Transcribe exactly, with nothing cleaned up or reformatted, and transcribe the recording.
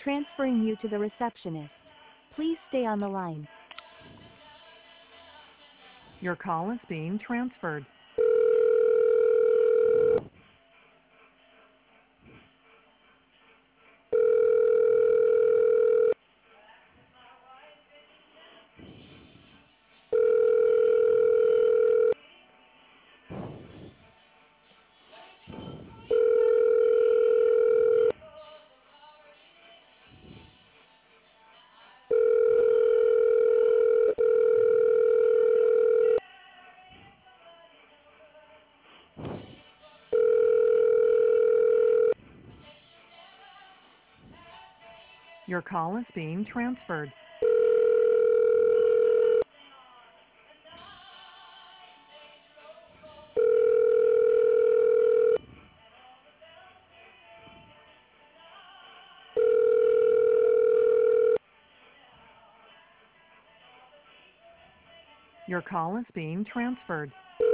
Transferring you to the receptionist. Please stay on the line. Your call is being transferred. Your call is being transferred. Your call is being transferred.